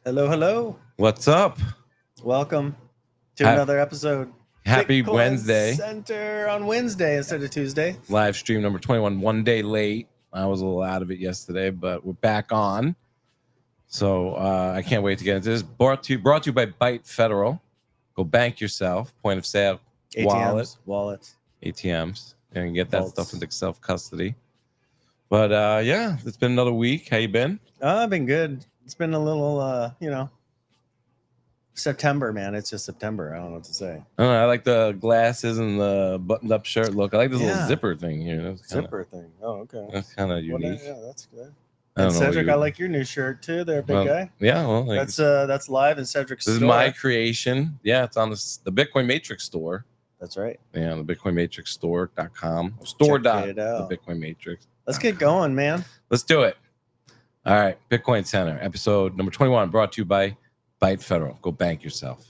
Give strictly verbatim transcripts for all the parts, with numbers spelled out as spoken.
Hello, hello. What's up? Welcome to Ha- another episode. Happy Bitcoin Wednesday. Center on Wednesday instead of Tuesday. Live stream number twenty-one, one day late. I was a little out of it yesterday, but we're back on. So uh, I can't wait to get into this. Brought to you, brought to you by Byte Federal. Go bank yourself. Point of sale, A T Ms, wallet, wallets. A T Ms, and get that Vaults. stuff into self custody. But uh, yeah, it's been another week. How you been? Oh, I've been good. It's been a little, uh, you know, September, man. It's just September. I don't know what to say. I don't know. I like the glasses and the buttoned-up shirt look. I like this Yeah. little zipper thing here. That's kinda, Zipper thing. Oh, okay. That's kind of Well, unique. yeah, that's good. I don't And know what Cedric, you- I like your new shirt too, there, big Well, guy. Yeah, well, like, That's uh, that's live in Cedric's this store. is my creation. Yeah, it's on the, the Bitcoin Matrix store. That's right. Yeah, on the bitcoin matrix store dot com. Store dot it out. the Bitcoin Matrix. Let's get going, man. Let's do it. All right, Bitcoin Center, episode number twenty-one, brought to you by Byte Federal. Go bank yourself.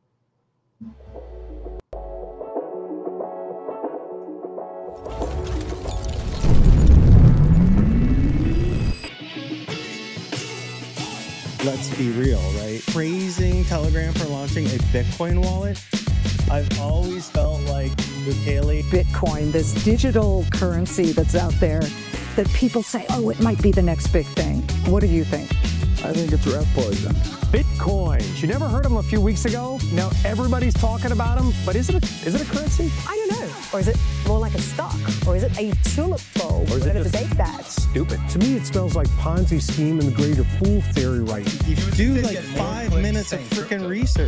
Let's be real, right? Praising Telegram for launching a Bitcoin wallet. I've always felt like with Haley, Bitcoin, this digital currency that's out there that people say, oh, it might be the next big thing. What do you think? I think it's rat poison. Bitcoin. You never heard of him a few weeks ago? Now everybody's talking about him, but is it a, is it a currency? I don't know. Or is it more like a stock? Or is it a tulip bulb? Or is We're it going to just debate that. Stupid. To me, it smells like Ponzi scheme and the greater fool theory right now. you do like five minutes of freaking research.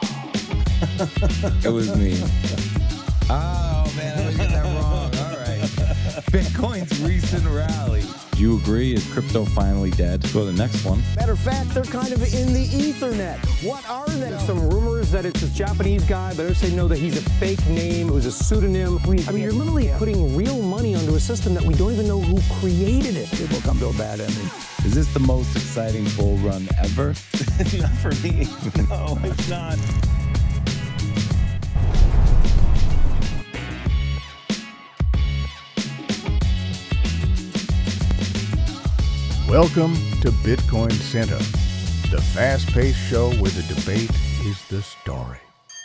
It was me. Oh, man, I was getting that wrong. All right. Bitcoin's recent rally. Do you agree? Is crypto finally dead? Go to the next one. Matter of fact, they're kind of in the Ethernet. What are they? There's some rumors that it's this Japanese guy, but others say no, that he's a fake name. It was a pseudonym. I mean, you're literally putting real money onto a system that we don't even know who created it. People come to a bad ending. Is this the most exciting bull run ever? Not for me. No, it's not. Welcome to Bitcoin Center, the fast-paced show where the debate is the story.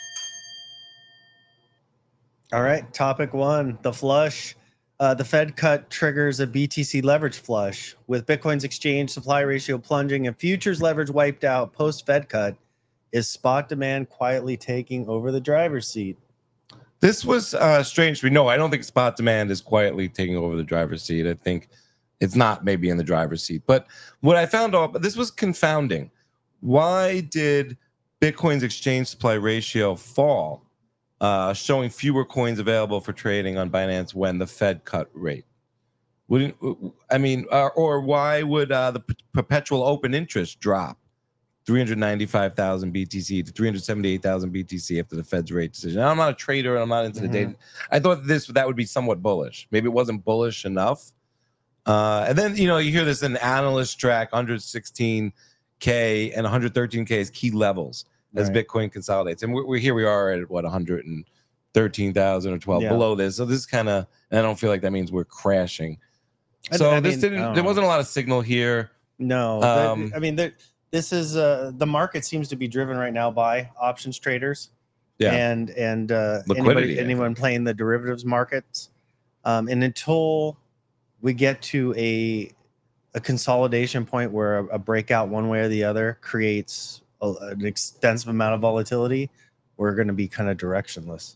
All right, topic one, the flush. Uh, the Fed cut triggers a B T C leverage flush. With Bitcoin's exchange supply ratio plunging and futures leverage wiped out post-Fed cut, is spot demand quietly taking over the driver's seat? This was uh, strange to me. No, I don't think spot demand is quietly taking over the driver's seat. I think it's not maybe in the driver's seat. But what I found out, this was confounding. Why did Bitcoin's exchange supply ratio fall, uh, showing fewer coins available for trading on Binance when the Fed cut rate? Wouldn't I mean, uh, or why would uh, the p- perpetual open interest drop three hundred ninety-five thousand B T C to three hundred seventy-eight thousand B T C after the Fed's rate decision? And I'm not a trader and I'm not into Mhm. the data. I thought this that would be somewhat bullish. Maybe it wasn't bullish enough. Uh, and then, you know, you hear this in analyst track, one hundred sixteen K and one hundred thirteen K as key levels as Right. Bitcoin consolidates. And we're, we're here we are at what, one hundred thirteen thousand or twelve Yeah. below this. So this is kind of, and I don't feel like that means we're crashing. I- So I this mean, I didn't, don't there know. wasn't a lot of signal here. No, but, Um, I mean, there, this is uh, the market seems to be driven right now by options traders, Yeah. and and uh, Liquidity, anybody, I anyone playing the derivatives markets, um, and until we get to a a consolidation point where a, a breakout one way or the other creates a, an extensive amount of volatility, we're going to be kind of directionless.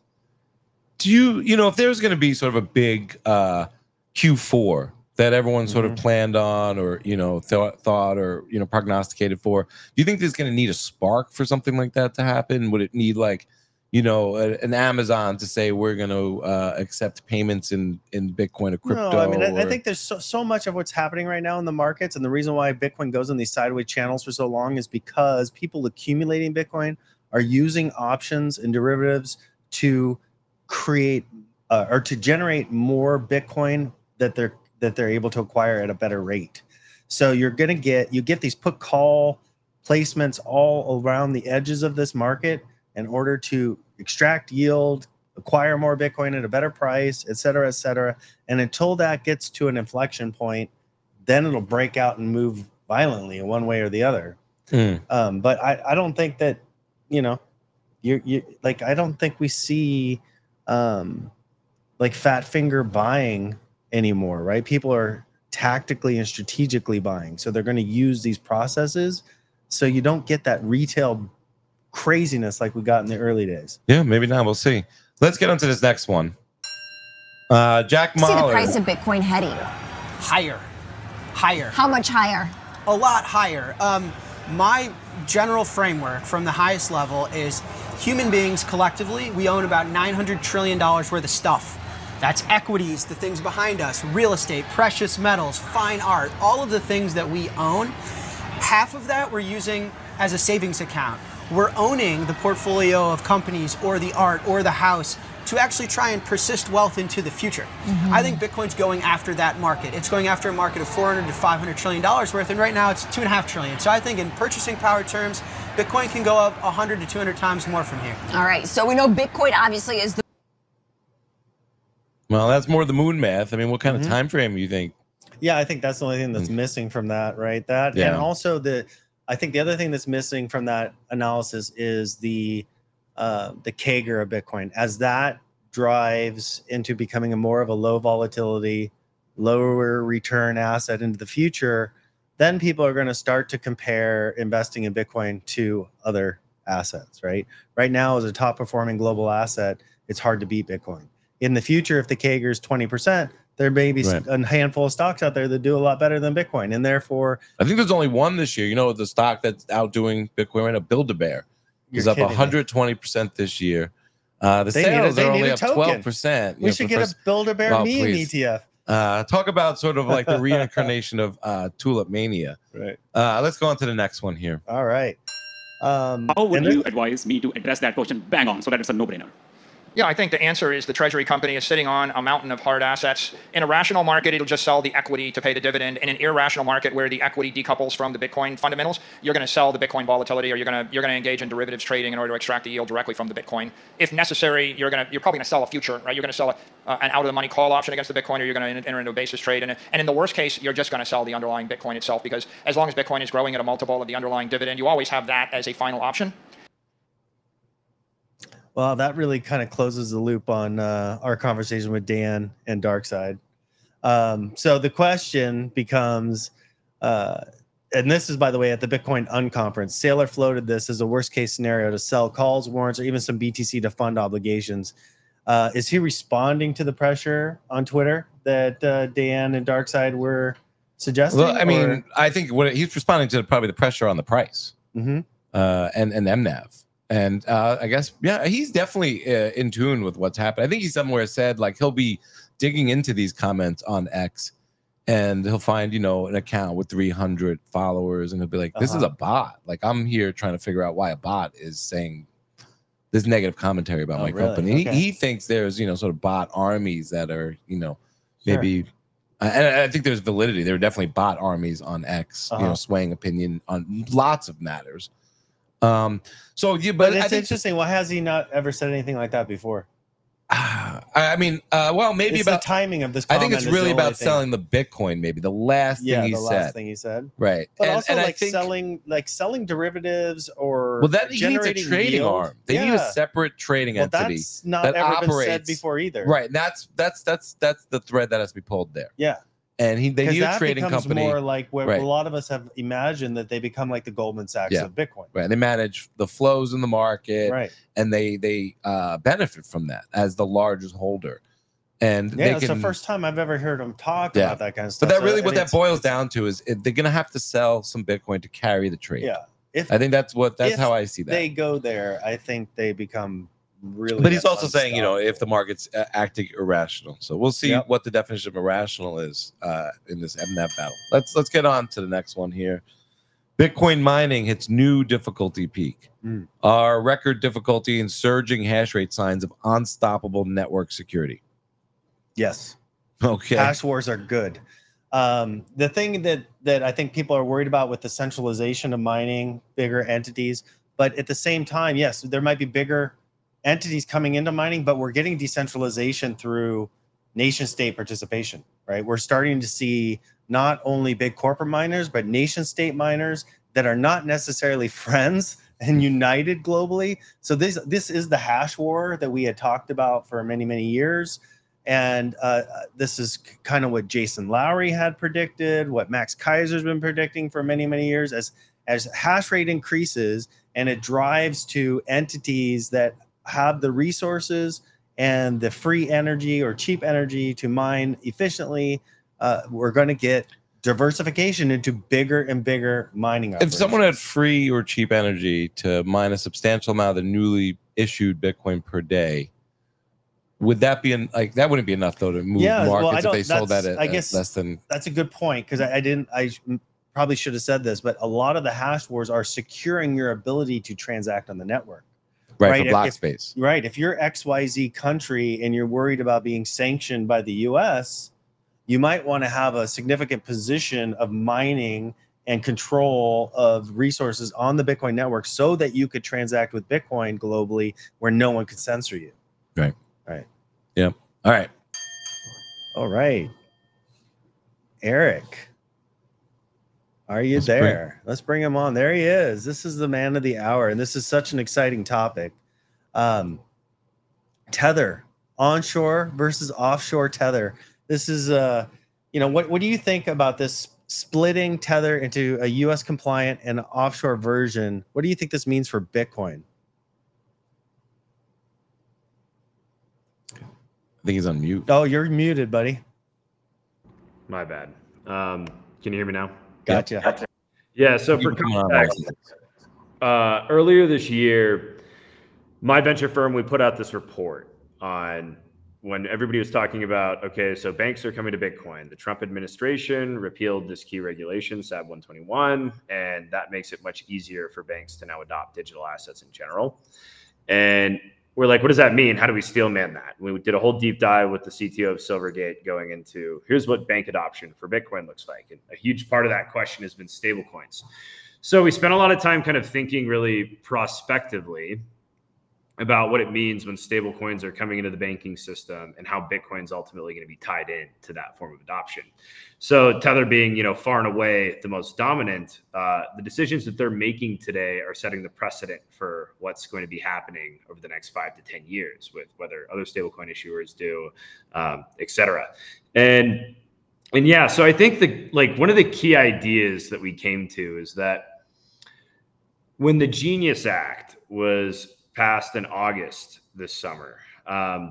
Do you, you know, if there's going to be sort of a big uh, Q four that everyone sort of Mhm. planned on or, you know, thought, thought or, you know, prognosticated for, do you think there's going to need a spark for something like that to happen? Would it need like, you know, a, an Amazon to say we're going to uh, accept payments in, in Bitcoin or crypto? No, I mean, I, I or- think there's so, so much of what's happening right now in the markets. And the reason why Bitcoin goes in these sideways channels for so long is because people accumulating Bitcoin are using options and derivatives to create uh, or to generate more Bitcoin that they're that they're able to acquire at a better rate. So you're going to get, you get these put call placements all around the edges of this market in order to extract yield, acquire more Bitcoin at a better price, et cetera, et cetera. And until that gets to an inflection point, then it'll break out and move violently in one way or the other. Mm. Um, but I, I don't think that, you know, you're you like I don't think we see um like fat finger buying anymore, right? People are tactically and strategically buying. So they're going to use these processes so you don't get that retail craziness like we got in the early days. Yeah, maybe not. We'll see. Let's get on to this next one. Uh, Jack See the Mahler. price of Bitcoin heading. Higher. Higher. How much higher? A lot higher. Um, my general framework from the highest level is human beings collectively, we own about nine hundred trillion dollars worth of stuff. That's equities, the things behind us, real estate, precious metals, fine art, all of the things that we own. Half of that we're using as a savings account. We're owning the portfolio of companies or the art or the house to actually try and persist wealth into the future. Mm-hmm. I think Bitcoin's going after that market. It's going after a market of four hundred to five hundred trillion dollars worth, and right now it's two and a half trillion. So I think in purchasing power terms, Bitcoin can go up one hundred to two hundred times more from here. All right, so we know Bitcoin obviously is the Well, that's more the moon math. I mean, what kind Mhm. of time frame do you think? Yeah, I think that's the only thing that's missing from that, right? That Yeah. and also the I think the other thing that's missing from that analysis is the uh, the CAGR of Bitcoin. As that drives into becoming a more of a low volatility, lower return asset into the future, then people are going to start to compare investing in Bitcoin to other assets, right? Right now, as a top performing global asset, it's hard to beat Bitcoin. In the future, if the CAGR is twenty percent, there may be Right. a handful of stocks out there that do a lot better than Bitcoin. And therefore, I think there's only one this year. You know, the stock that's outdoing Bitcoin right now, Build-A-Bear, is You're up kidding me. one hundred twenty percent this year. Uh, the They need a- sales they are need only a up token. twelve percent. we should get a Build-A-Bear Oh, meme please. E T F. Uh, talk about sort of like the reincarnation of uh, Tulip Mania. Right. Uh, let's go on to the next one here. All right. Um, How would and you this- advise me to address that question bang on so that it's a no-brainer? Yeah, I think the answer is the Treasury company is sitting on a mountain of hard assets. In a rational market, it'll just sell the equity to pay the dividend. In an irrational market where the equity decouples from the Bitcoin fundamentals, you're going to sell the Bitcoin volatility, or you're going to you're going to engage in derivatives trading in order to extract the yield directly from the Bitcoin. If necessary, you're going to you're probably going to sell a future, right? You're going to sell a, uh, an out-of-the-money call option against the Bitcoin, or you're going to enter into a basis trade. And, and in the worst case, you're just going to sell the underlying Bitcoin itself, because as long as Bitcoin is growing at a multiple of the underlying dividend, you always have that as a final option. Well, that really kind of closes the loop on uh, our conversation with Dan and Darkside. Um, so the question becomes, uh, and this is, by the way, at the Bitcoin Unconference, Saylor floated this as a worst case scenario to sell calls, warrants, or even some B T C to fund obligations. Uh, is he responding to the pressure on Twitter that uh, Dan and Darkside were suggesting? Well, I mean, or- I think what he's responding to probably the pressure on the price Mhm. uh, and and M NAV. And uh, I guess, yeah, he's definitely uh, in tune with what's happened. I think he somewhere said like he'll be digging into these comments on X, and he'll find, you know, an account with three hundred followers, and he'll be like, this is Uh-huh. a bot. Like, I'm here trying to figure out why a bot is saying this negative commentary about Oh, my really? company. Okay. He, he thinks there's, you know, sort of bot armies that are, you know, Sure. maybe. Uh, and I think there's validity. There are definitely bot armies on X, you Uh-huh. know, swaying opinion on lots of matters. Um, so yeah, But but, I it's think interesting. Why has he not ever said anything like that before? I I mean, uh, well, maybe It's about the timing of this. I think comment it's is really the only about thing. selling the Bitcoin. Maybe the last Yeah, thing he the said, last thing he said. right? But and, also and I like think, selling, like selling derivatives or well, that he needs a generating trading yield. arm. They yeah. need a separate trading Well, entity that's not that ever been said operates before either. Right. And that's that's that's that's the thread that has to be pulled there. Yeah. And he they Because need a that trading becomes company. more like where Right. a lot of us have imagined that they become like the Goldman Sachs Yeah. of Bitcoin. Right. They manage the flows in the market, Right. and they they uh, benefit from that as the largest holder. And Yeah, they it's can, the first time I've ever heard them talk Yeah. about that kind of stuff. But that So- really and what that it's- boils down to is it, they're gonna have to sell some Bitcoin to carry the trade. Yeah. If I think that's what that's if how I see that. they go there, I think they become really. But he's also saying, you know, if unstoppable. the market's uh, acting irrational. So we'll see Yep. what the definition of irrational is uh, in this M NAV battle. Let's let's get on to the next one here. Bitcoin mining hits new difficulty peak. Mm. Our record difficulty and surging hash rate signs of unstoppable network security. Yes. Okay. Hash wars are good. Um, the thing that that I think people are worried about with the centralization of mining, bigger entities, but at the same time, yes, there might be bigger entities coming into mining, but we're getting decentralization through nation state participation, right? We're starting to see not only big corporate miners, but nation state miners that are not necessarily friends and united globally. So this this is the hash war that we had talked about for many, many years. And uh, this is kind of what Jason Lowry had predicted, what Max Kaiser's been predicting for many, many years. As as hash rate increases and it drives to entities that have the resources and the free energy or cheap energy to mine efficiently, uh, we're going to get diversification into bigger and bigger mining operations. If someone had free or cheap energy to mine a substantial amount of the newly issued Bitcoin per day, would that be an, like that wouldn't be enough though to move yeah, markets well, I if don't, they sold that at, I guess at less than? That's a good point, because I, I didn't. I probably should have said this, but a lot of the hash wars are securing your ability to transact on the network. Right, right? for block if, space. Right. If you're X Y Z country and you're worried about being sanctioned by the U S, you might want to have a significant position of mining and control of resources on the Bitcoin network so that you could transact with Bitcoin globally where no one could censor you. Right. Right. Yep. All right. All right. Eric, are you Let's there? bring- Let's bring him on. There he is. This is the man of the hour, and this is such an exciting topic. Um, Tether, onshore versus offshore Tether. This is, uh, you know, what, what do you think about this splitting Tether into a U S compliant and offshore version? What do you think this means for Bitcoin? I think he's on mute. Oh, you're muted, buddy. My bad. Um, can you hear me now? Gotcha. Yep. Yeah. So for context, uh, earlier this year, my venture firm, we put out this report on when everybody was talking about, okay, so banks are coming to Bitcoin. The Trump administration repealed this key regulation, S A B one twenty-one, and that makes it much easier for banks to now adopt digital assets in general. And we're like, what does that mean? How do we steel man that? We did a whole deep dive with the C T O of Silvergate going into here's what bank adoption for Bitcoin looks like. And a huge part of that question has been stablecoins. So we spent a lot of time kind of thinking really prospectively about what it means when stablecoins are coming into the banking system and how Bitcoin's ultimately going to be tied in to that form of adoption. So Tether being, you know, far and away the most dominant, uh, the decisions that they're making today are setting the precedent for what's going to be happening over the next five to ten years with whether other stablecoin issuers do, um, et cetera. And, and yeah, so I think the, like one of the key ideas that we came to is that when the Genius Act was passed in August this summer, um,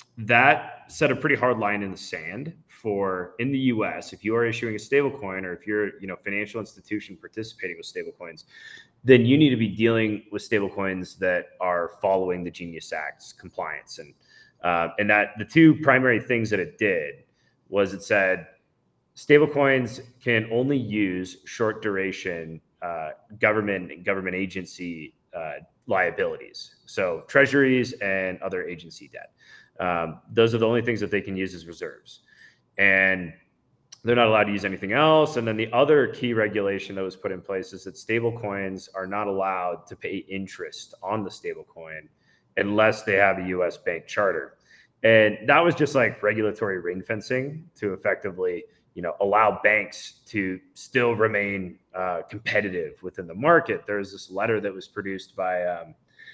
that set a pretty hard line in the sand for in the U S. If you are issuing a stablecoin or if you're, you know, financial institution participating with stablecoins, then you need to be dealing with stablecoins that are following the Genius Act's compliance. And uh, and that the two primary things that it did was it said stablecoins can only use short duration uh, government government agency uh, liabilities. So treasuries and other agency debt. Um, those are the only things that they can use as reserves. And they're not allowed to use anything else. And then the other key regulation that was put in place is that stable coins are not allowed to pay interest on the stable coin unless they have a U S bank charter. And that was just like regulatory ring fencing to effectively, you know, allow banks to still remain uh, competitive within the market. There's this letter that was produced by um,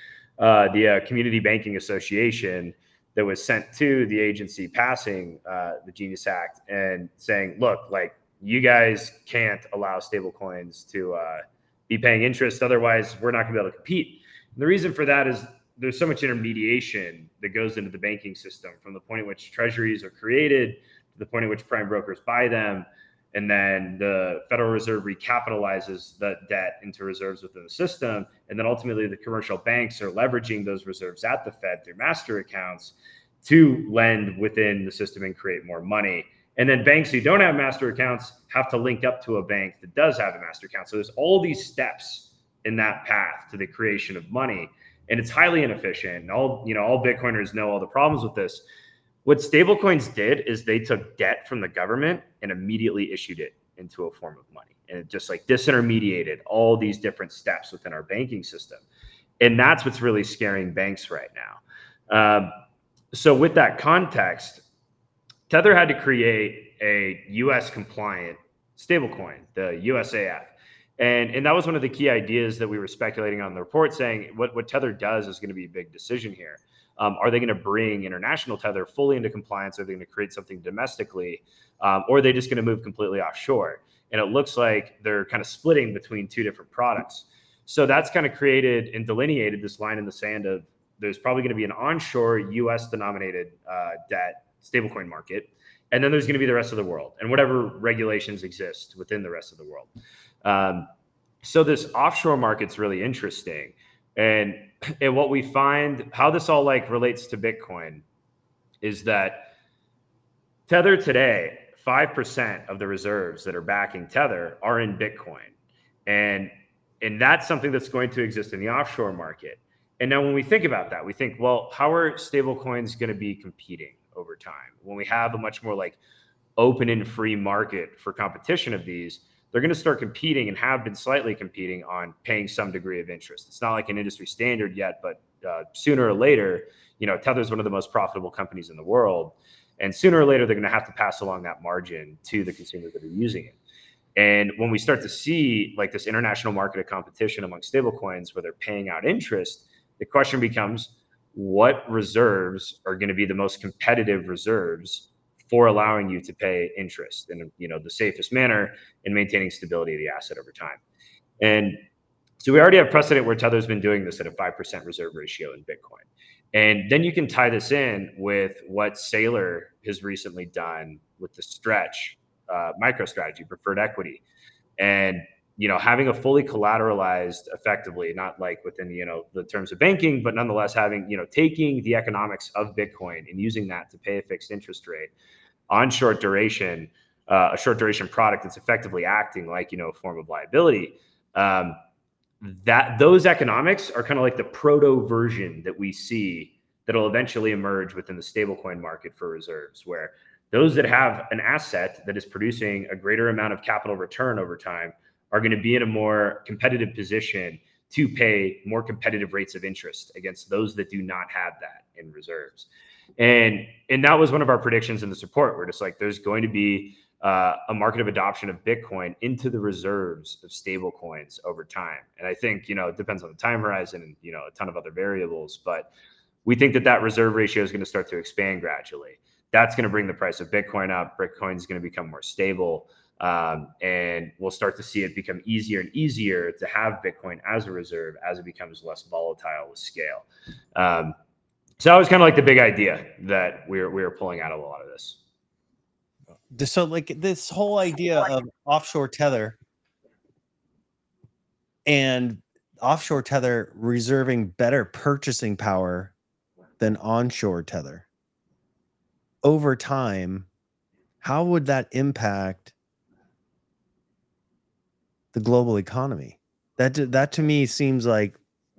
uh, the uh, Community Banking Association that was sent to the agency passing uh, the Genius Act and saying, look, like you guys can't allow stablecoins to uh, be paying interest. Otherwise, we're not gonna be able to compete. And the reason for that is there's so much intermediation that goes into the banking system from the point at which treasuries are created to the point at which prime brokers buy them. And then the Federal Reserve recapitalizes the debt into reserves within the system. And then ultimately the commercial banks are leveraging those reserves at the Fed through master accounts to lend within the system and create more money. And then banks who don't have master accounts have to link up to a bank that does have a master account. So there's all these steps in that path to the creation of money. And it's highly inefficient. And all, you know, all Bitcoiners know all the problems with this. What stablecoins did is they took debt from the government and immediately issued it into a form of money. And it just like disintermediated all these different steps within our banking system. And that's what's really scaring banks right now. Um, so with that context, Tether had to create a U S compliant stablecoin, the U S A F. And, and that was one of the key ideas that we were speculating on the report, saying what, what Tether does is going to be a big decision here. Um, are they going to bring international Tether fully into compliance? Are they going to create something domestically? Um, or are they just going to move completely offshore? And it looks like they're kind of splitting between two different products. So that's kind of created and delineated this line in the sand of there's probably going to be an onshore U S denominated uh, debt stablecoin market. And then there's going to be the rest of the world and whatever regulations exist within the rest of the world. Um, so this offshore market's really interesting. And, and what we find, how this all like relates to Bitcoin is that Tether today, five percent of the reserves that are backing Tether are in Bitcoin. And, and that's something that's going to exist in the offshore market. And now when we think about that, we think, well, how are stable coins going to be competing over time? When we have a much more like open and free market for competition of these, they're going to start competing and have been slightly competing on paying some degree of interest. It's not like an industry standard yet, but uh, sooner or later, you know, Tether is one of the most profitable companies in the world. And sooner or later, they're going to have to pass along that margin to the consumers that are using it. And when we start to see like this international market of competition among stablecoins where they're paying out interest, the question becomes, what reserves are going to be the most competitive reserves for allowing you to pay interest in, you know, the safest manner and maintaining stability of the asset over time? And so we already have precedent where Tether's been doing this at a five percent reserve ratio in Bitcoin. And then you can tie this in with what Saylor has recently done with the Stretch uh, MicroStrategy, preferred equity. And, you know, having a fully collateralized effectively, not like within, you know, the terms of banking, but nonetheless having, you know, taking the economics of Bitcoin and using that to pay a fixed interest rate on short duration, uh, a short duration product that's effectively acting like, you know, a form of liability. Um, that those economics are kind of like the proto version that we see that'll eventually emerge within the stablecoin market for reserves, where those that have an asset that is producing a greater amount of capital return over time are going to be in a more competitive position to pay more competitive rates of interest against those that do not have that in reserves. And, and that was one of our predictions in this report. We're just like, there's going to be uh, a market of adoption of Bitcoin into the reserves of stable coins over time. And I think, you know, it depends on the time horizon and, you know, a ton of other variables, but we think that that reserve ratio is going to start to expand gradually. That's going to bring the price of Bitcoin up. Bitcoin is going to become more stable. Um, and we'll start to see it become easier and easier to have Bitcoin as a reserve as it becomes less volatile with scale. Um, so that was kind of like the big idea that we were, we were pulling out of a lot of this. So like this whole idea of offshore Tether and offshore Tether reserving better purchasing power than onshore Tether over time, how would that impact the global economy? That that to me seems like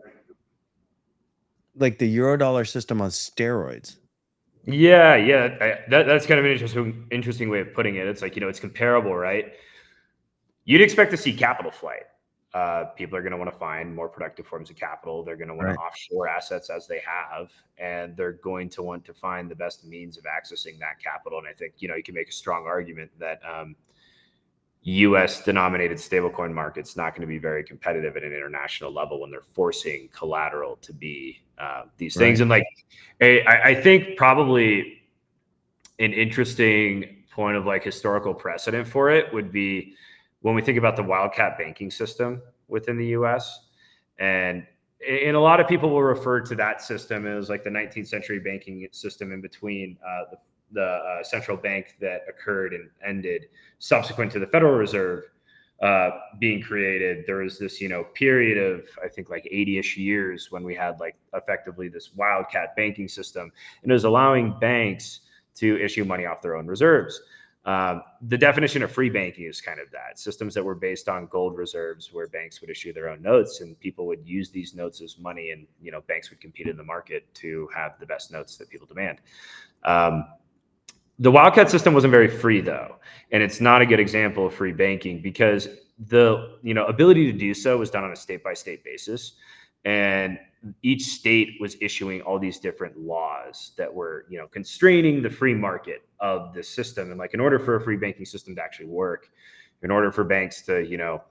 like the Eurodollar system on steroids. Yeah, yeah, I, that, that's kind of an interesting, interesting way of putting it. It's like, you know, it's comparable, right? You'd expect to see capital flight. Uh, people are going to want to find more productive forms of capital. They're going to want right. to offshore assets as they have, and they're going to want to find the best means of accessing that capital. And I think, you know, you can make a strong argument that um, U S denominated stablecoin market's not going to be very competitive at an international level when they're forcing collateral to be uh, these things. Right. And like, I, I think probably an interesting point of like historical precedent for it would be when we think about the wildcat banking system within the U S. And, and a lot of people will refer to that system as like the nineteenth century banking system in between uh, the the uh, central bank that occurred and ended subsequent to the Federal Reserve uh, being created. There was this, you know, period of, I think like eighty-ish years when we had like effectively this wildcat banking system, and it was allowing banks to issue money off their own reserves. Um, the definition of free banking is kind of that. Systems that were based on gold reserves where banks would issue their own notes and people would use these notes as money, and, you know, banks would compete in the market to have the best notes that people demand. Um, The wildcat system wasn't very free though. And it's not a good example of free banking because the, you know, ability to do so was done on a state by state basis. And each state was issuing all these different laws that were, you know, constraining the free market of the system. And like, in order for a free banking system to actually work, in order for banks to, you know,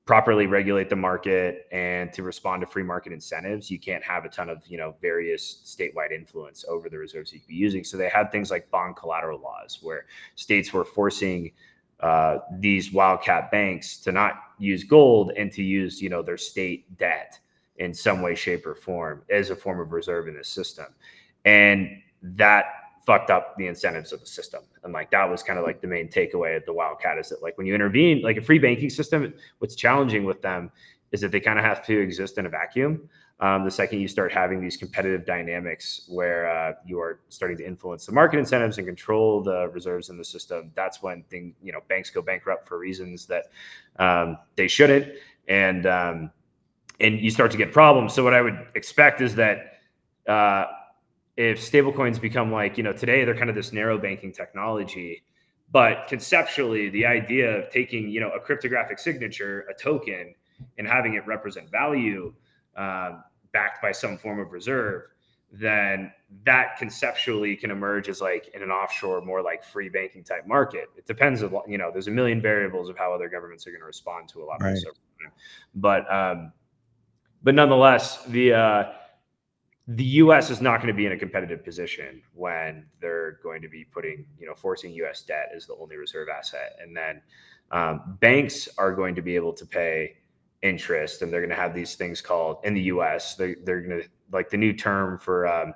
properly regulate the market and to respond to free market incentives, you can't have a ton of, you know, various statewide influence over the reserves you could be using. So they had things like bond collateral laws where states were forcing uh, these wildcat banks to not use gold and to use, you know, their state debt in some way, shape, or form as a form of reserve in this system. And that fucked up the incentives of the system. And like, that was kind of like the main takeaway of the wildcat is that like when you intervene, like a free banking system, what's challenging with them is that they kind of have to exist in a vacuum. Um, the second you start having these competitive dynamics where uh, you are starting to influence the market incentives and control the reserves in the system, that's when things, you know, banks go bankrupt for reasons that um, they shouldn't. And, um, and you start to get problems. So what I would expect is that, uh, if stablecoins become like, you know, today they're kind of this narrow banking technology, but conceptually the idea of taking, you know, a cryptographic signature, a token, and having it represent value uh, backed by some form of reserve, then that conceptually can emerge as like in an offshore, more like free banking type market. It depends on, you know, there's a million variables of how other governments are going to respond to a lot of Right. this over time. But, um, but nonetheless, the, uh, the U S is not going to be in a competitive position when they're going to be putting, you know, forcing U S debt as the only reserve asset. And then um, banks are going to be able to pay interest, and they're going to have these things called in the U S, they, they're going to, like the new term for um,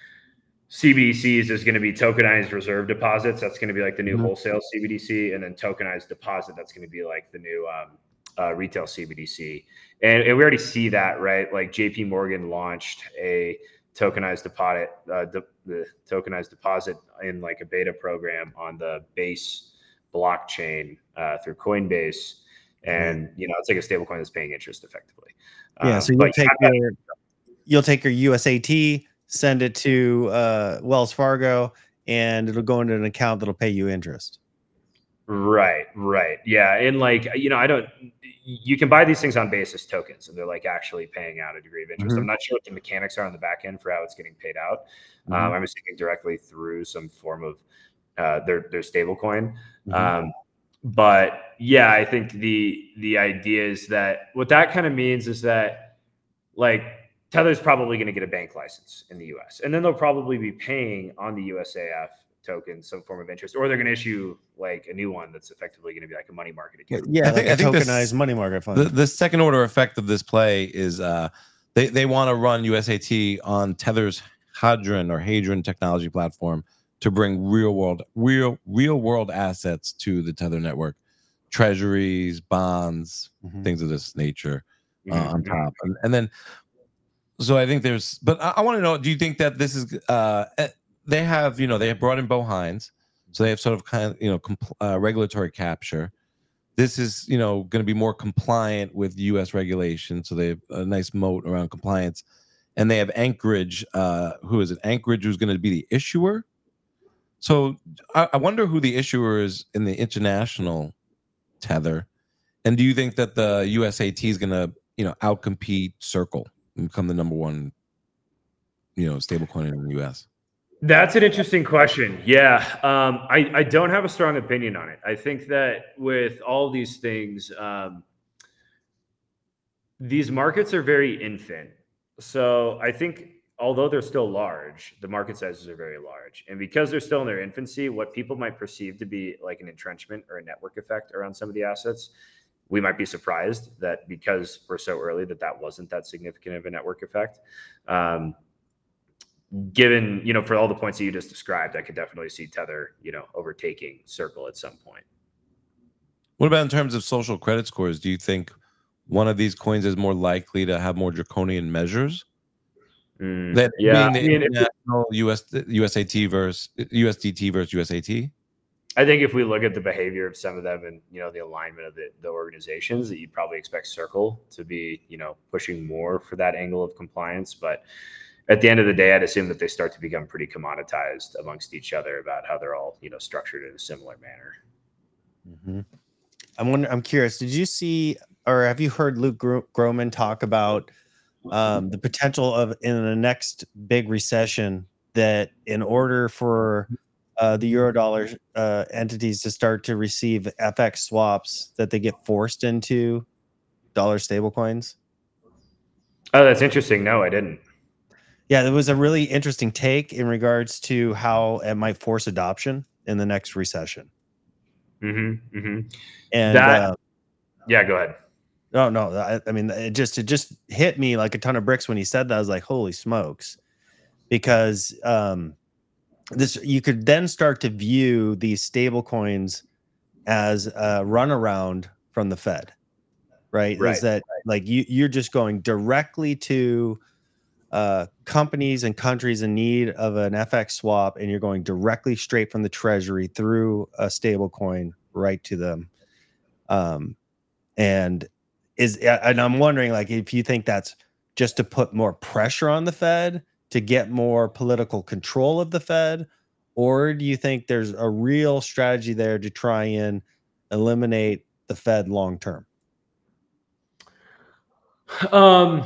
C B D Cs is going to be tokenized reserve deposits. That's going to be like the new mm-hmm. wholesale C B D C, and then tokenized deposit. That's going to be like the new um, uh, retail C B D C. And, and we already see that, right? Like J P Morgan launched a tokenized deposit, uh, the, the tokenized deposit in like a beta program on the Base blockchain uh, through Coinbase. And, you know, it's like a stable coin that's paying interest effectively. Yeah. Um, So you'll take your, you'll take your U S A T, send it to uh, Wells Fargo, and it'll go into an account that'll pay you interest. Right, right. Yeah. And like, you know, I don't, you can buy these things on basis tokens, and they're like actually paying out a degree of interest. Mm-hmm. I'm not sure what the mechanics are on the back end for how it's getting paid out. Mm-hmm. Um, I'm assuming directly through some form of uh, their, their stable coin. Mm-hmm. Um, but yeah, I think the, the idea is that what that kind of means is that like Tether's probably going to get a bank license in the U S, and then they'll probably be paying on the U S A F token some form of interest, or they're going to issue like a new one that's effectively going to be like a money market account. Yeah, I think, like I think tokenized this, money market fund. The, the second order effect of this play is uh, they they want to run U S A T on Tether's Hadron or Hadron technology platform to bring real world real real world assets to the Tether network, treasuries, bonds, mm-hmm. things of this nature uh, mm-hmm. on top, and, and then so I think there's. But I, I want to know: do you think that this is? Uh, They have, you know, they have brought in Bo Hines, so they have sort of kind of, you know, compl- uh, regulatory capture. This is, you know, going to be more compliant with U S regulation, so they have a nice moat around compliance. And they have Anchorage, uh, who is it? Anchorage, who's going to be the issuer. So I, I wonder who the issuer is in the international Tether. And do you think that the U S A T is going to, you know, outcompete Circle and become the number one, you know, stablecoin in the U S? That's an interesting question. Yeah. Um, I, I don't have a strong opinion on it. I think that with all these things, um, these markets are very infant. So I think although they're still large, the market sizes are very large. And because they're still in their infancy, what people might perceive to be like an entrenchment or a network effect around some of the assets, we might be surprised that because we're so early that that wasn't that significant of a network effect. Um, Given, you know, for all the points that you just described, I could definitely see Tether, you know, overtaking Circle at some point. What about in terms of social credit scores? Do you think one of these coins is more likely to have more draconian measures? Mm, that yeah, being the I mean, international U S U S A T versus U S D T versus U S A T? I think if we look at the behavior of some of them and, you know, the alignment of the, the organizations, that you'd probably expect Circle to be, you know, pushing more for that angle of compliance. But at the end of the day, I'd assume that they start to become pretty commoditized amongst each other about how they're all, you know, structured in a similar manner. Mm-hmm. I'm wonder, I'm curious. Did you see, or have you heard Luke Gro- Groman talk about um, the potential of in the next big recession that in order for uh, the Eurodollar uh, entities to start to receive F X swaps, that they get forced into dollar stablecoins? Oh, that's interesting. No, I didn't. Yeah, there was a really interesting take in regards to how it might force adoption in the next recession. Mm-hmm. Mm-hmm. And that, uh, yeah, go ahead. No, no, I, I mean, it just it just hit me like a ton of bricks when he said that. I was like, holy smokes, because um, this you could then start to view these stable coins as a runaround from the Fed, right? Right. Is that like you you're just going directly to uh, companies and countries in need of an F X swap, and you're going directly straight from the Treasury through a stable coin right to them. Um, and is and I'm wondering, like, if you think that's just to put more pressure on the Fed to get more political control of the Fed, or do you think there's a real strategy there to try and eliminate the Fed long term? Um,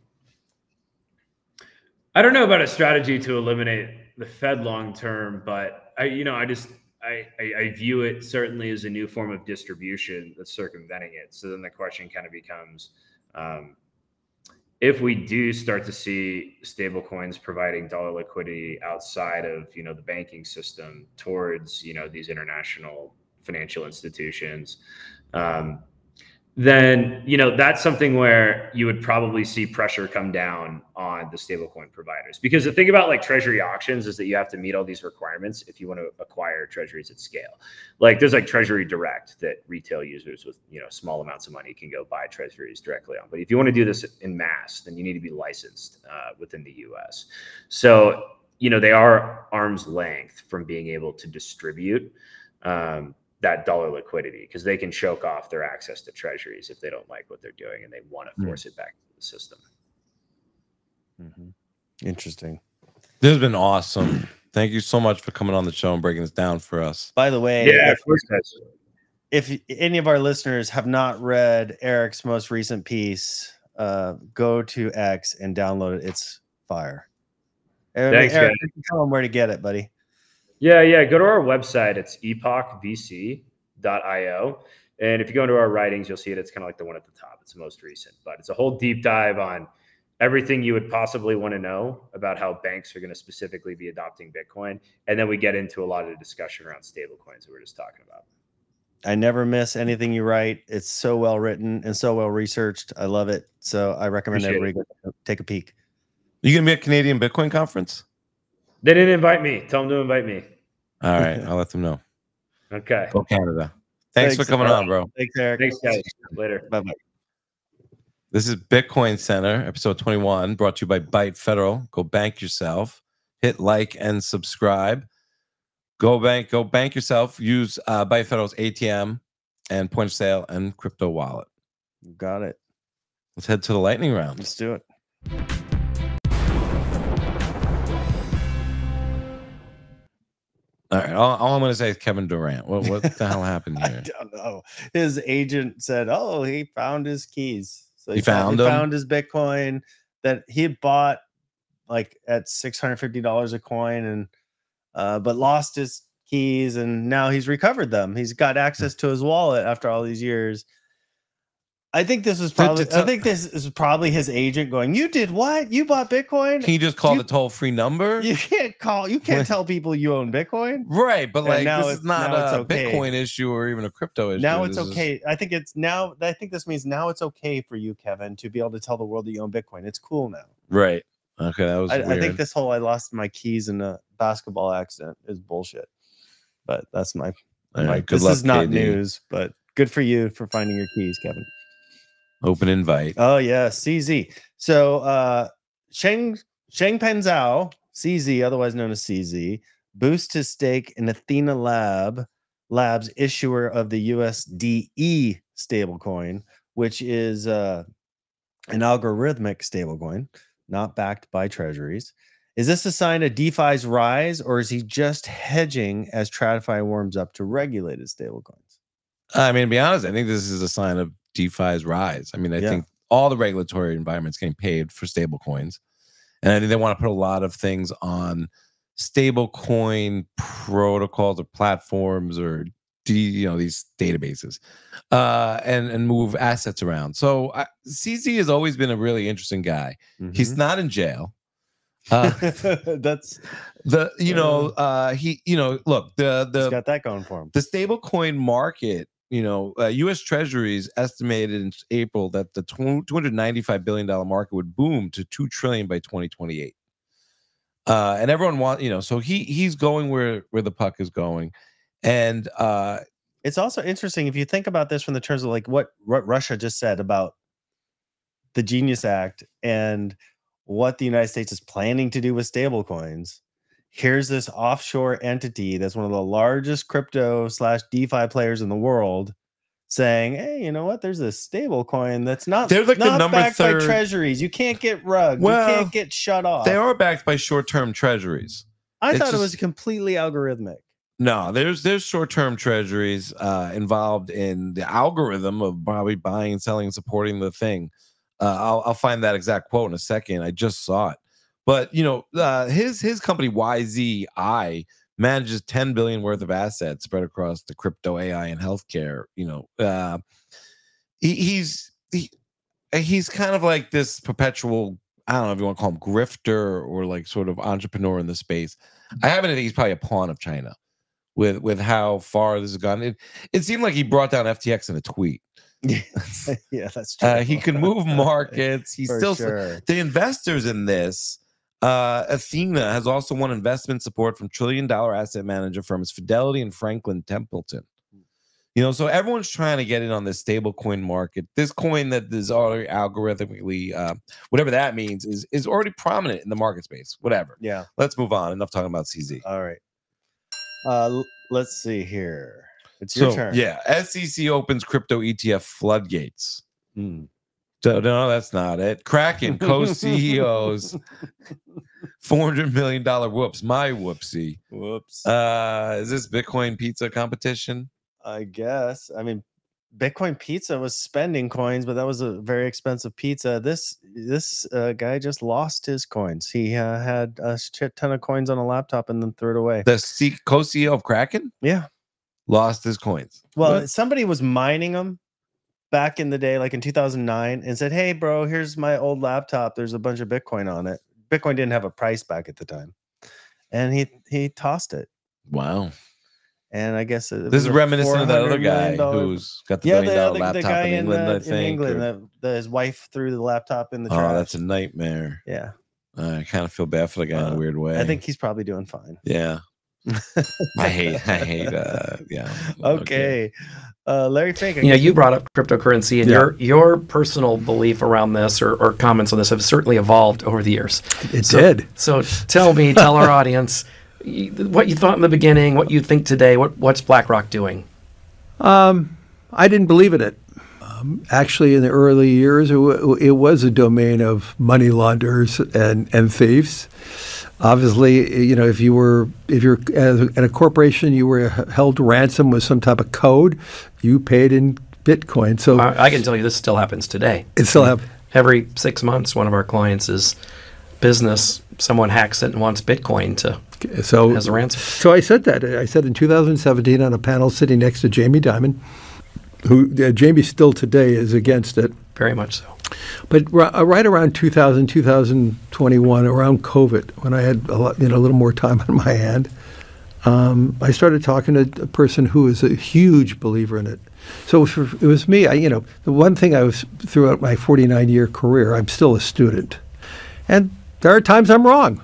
I don't know about a strategy to eliminate the Fed long term, but I, you know, I just I, I I view it certainly as a new form of distribution that's circumventing it. So then the question kind of becomes, um, if we do start to see stable coins providing dollar liquidity outside of, you know, the banking system towards, you know, these international financial institutions, um, then, you know, that's something where you would probably see pressure come down on the stablecoin providers. Because the thing about like treasury auctions is that you have to meet all these requirements if you want to acquire treasuries at scale. Like there's like Treasury Direct that retail users with, you know, small amounts of money can go buy treasuries directly on. But if you want to do this in mass, then you need to be licensed uh, within the U S. So, you know, they are arm's length from being able to distribute um, that dollar liquidity, because they can choke off their access to treasuries if they don't like what they're doing and they want to force mm. it back into the system. Mm-hmm. Interesting. This has been awesome. Thank you so much for coming on the show and breaking this down for us. By the way, yeah, if, of course, guys. If any of our listeners have not read Eric's most recent piece, uh, go to X and download it. It's fire. Thanks, Eric, guys. tell them where to get it, buddy. Yeah, yeah. Go to our website. It's epoch v c dot i o. And if you go into our writings, you'll see it. It's kind of like the one at the top. It's the most recent, but it's a whole deep dive on everything you would possibly want to know about how banks are going to specifically be adopting Bitcoin. And then we get into a lot of the discussion around stablecoins that we were just talking about. I never miss anything you write. It's so well written and so well researched. I love it. So I recommend Appreciate everybody go take a peek. You going to be at Canadian Bitcoin conference? They didn't invite me. Tell them to invite me. All right. I'll let them know. Okay. Go Canada. Thanks, Thanks for coming Eric. on, bro. Thanks, Eric. Thanks, guys. Later. Bye-bye. This is Bitcoin Center, episode twenty-one, brought to you by Byte Federal. Go bank yourself. Hit like and subscribe. Go bank, go bank yourself. Use uh, Byte Federal's A T M and point of sale and crypto wallet. You got it. Let's head to the lightning round. Let's do it. All right. All, all I'm going to say is Kevin Durant. What, what the hell happened here? I don't know. His agent said, "Oh, he found his keys. So he, he found he them? found his Bitcoin that he had bought like at six hundred fifty dollars a coin, and uh, but lost his keys, and now he's recovered them. He's got access to his wallet after all these years." I think this was probably. I think this is probably his agent going, "You did what? You bought Bitcoin? Can you just call you, the toll free number? You can't call. You can't tell people you own Bitcoin, right? But like, now this is not a okay. Bitcoin issue or even a crypto issue. Now it's this okay. Is... I think it's now. I think this means now it's okay for you, Kevin, to be able to tell the world that you own Bitcoin. It's cool now, right? Okay, that was. I, weird. I think this whole "I lost my keys in a basketball accident" is bullshit. But that's my. All my right, good this luck, is not K D. news, but good for you for finding your keys, Kevin. Open invite. Oh yeah, C Z. So uh Sheng Changpeng Zhao, C Z, otherwise known as C Z, boosts his stake in Athena Lab Labs, issuer of the U S D E stablecoin, which is uh an algorithmic stablecoin, not backed by treasuries. Is this a sign of DeFi's rise, or is he just hedging as TradFi warms up to regulated stablecoins? I mean, to be honest, I think this is a sign of DeFi's rise. I mean, I yeah. think all the regulatory environment's getting paid for stable coins. And I think they want to put a lot of things on stable coin protocols or platforms or you know, these databases, uh, and and move assets around. So uh, C Z has always been a really interesting guy. Mm-hmm. He's not in jail. Uh, That's the you know uh, he you know look the the he's got that going for him. The stablecoin market. You know, uh, U S Treasuries estimated in April that the two hundred ninety-five billion dollars market would boom to two trillion dollars by twenty twenty-eight. Uh, and everyone wants, you know, so he he's going where where the puck is going. And uh, it's also interesting if you think about this from the terms of like what, what Russia just said about the Genius Act and what the United States is planning to do with stablecoins. Here's this offshore entity that's one of the largest crypto slash DeFi players in the world saying, hey, you know what? There's this stable coin that's not, They're like not the number backed third. by treasuries. You can't get rugged. Well, you can't get shut off. They are backed by short-term treasuries. I It's thought just- it was completely algorithmic. No, there's there's short-term treasuries uh, involved in the algorithm of probably buying and selling and supporting the thing. Uh, I'll I'll find that exact quote in a second. I just saw it. But you know, uh, his his company Y Z I manages ten billion worth of assets spread across the crypto, A I, and healthcare. You know, uh, he, he's he, he's kind of like this perpetual. I don't know if you want to call him grifter or like sort of entrepreneur in the space. I happen to think he's probably a pawn of China with with how far this has gone. It it seemed like he brought down F T X in a tweet. Yeah, that's true. Uh, he can move markets. He's For still sure. the investors in this. Uh, Athena has also won investment support from trillion dollar asset manager firms Fidelity and Franklin Templeton. You know, so everyone's trying to get in on this stable coin market. This coin that is already algorithmically, uh, whatever that means, is is already prominent in the market space. Whatever. Yeah. Let's move on. Enough talking about C Z. All right. Uh, l- let's see here. It's your So turn. yeah, S E C opens crypto E T F floodgates. Hmm. So, no, that's not it. Kraken co-C E Os, four hundred million dollar whoops. My whoopsie. Whoops. Uh, is this Bitcoin pizza competition? I guess. I mean, Bitcoin Pizza was spending coins, but that was a very expensive pizza. This this uh, guy just lost his coins. He uh, had a shit ton of coins on a laptop and then threw it away. The C- co-C E O of Kraken Yeah. lost his coins. Well, What? somebody was mining them back in the day, like in two thousand nine, and said, "Hey, bro, here's my old laptop. There's a bunch of Bitcoin on it." Bitcoin didn't have a price back at the time, and he he tossed it. Wow. And I guess it This is was a reminiscent of that other $400 guy million dollar who's got the yeah, billion the, dollar other- the laptop guy in England, uh, I think. in England, or- that, that his wife threw the laptop in the oh, trash. that's a nightmare. Yeah, Uh, I kind of feel bad for the guy in Uh, a weird way. I think he's probably doing fine. Yeah. I hate. I hate. Uh, yeah. Okay, uh, Larry Fink. I You know, guess you brought up cryptocurrency, and Yeah. your your personal belief around this or, or comments on this have certainly evolved over the years. It so, did. So tell me, tell our audience y- what you thought in the beginning, what you think today. What what's BlackRock doing? Um, I didn't believe in it. Um, actually, in the early years, it, w- it was a domain of money launderers and, and thieves. Obviously, you know, if you were if you're as a, at a corporation, you were held ransom with some type of code, you paid in Bitcoin. So I, I can tell you this still happens today. It still happens. Every six months, one of our clients is business. Someone hacks it and wants Bitcoin to so as a ransom. So I said that. I said in two thousand seventeen on a panel sitting next to Jamie Dimon, who uh, Jamie still today is against it. Very much so. But r- uh, right around two thousand, two thousand twenty-one, around COVID, when I had a, lot, you know, a little more time on my hand, um, I started talking to a person who is a huge believer in it. So for, it was me. I, you know, the one thing I was throughout my forty-nine year career, I'm still a student, and there are times I'm wrong,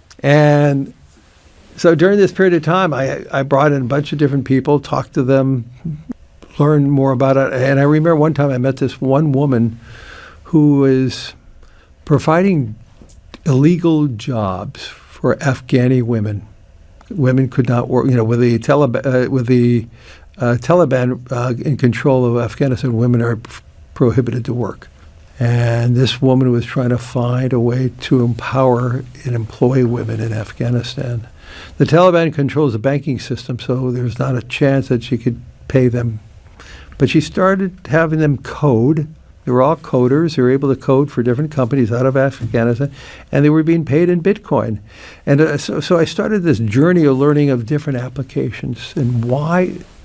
and so during this period of time, I I brought in a bunch of different people, talked to them, learned more about it, and I remember one time I met this one woman who is providing illegal jobs for Afghani women. Women could not work, you know, with the Taliban, uh, with the uh, Taliban uh, in control of Afghanistan, women are f- prohibited to work. And this woman was trying to find a way to empower and employ women in Afghanistan. The Taliban controls the banking system, so there's not a chance that she could pay them. But she started having them code. They were all coders. They were able to code for different companies out of Afghanistan, and they were being paid in Bitcoin. And uh, so, so I started this journey of learning of different applications and why